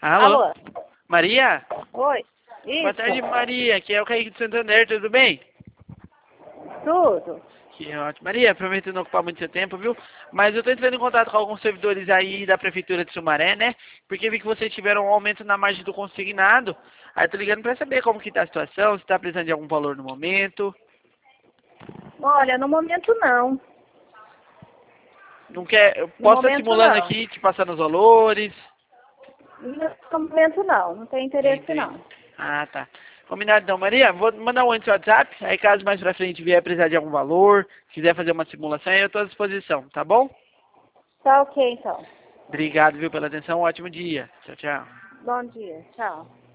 Alô? Alô? Maria? Oi? Isso? Boa tarde, Maria. Aqui é o Kaique de Santander, tudo bem? Tudo? Que ótimo. Maria, prometo não ocupar muito seu tempo, viu? Mas eu tô entrando em contato com alguns servidores aí da Prefeitura de Sumaré, né? Porque vi que vocês tiveram um aumento na margem do consignado. Aí tô ligando pra saber como que tá a situação, se tá precisando de algum valor no momento. Olha, no momento não. Não quer... Eu No posso estar momento simulando não. aqui, te passando os valores. No momento não. Não tem interesse Entendi. não. Ah, tá. Combinado então, Maria. Vou mandar um antes no WhatsApp. Aí caso mais pra frente vier precisar de algum valor, quiser fazer uma simulação, eu tô à disposição, tá bom? Tá ok então. Obrigado, viu, pela atenção. Um ótimo dia. Tchau, tchau. Bom dia. Tchau.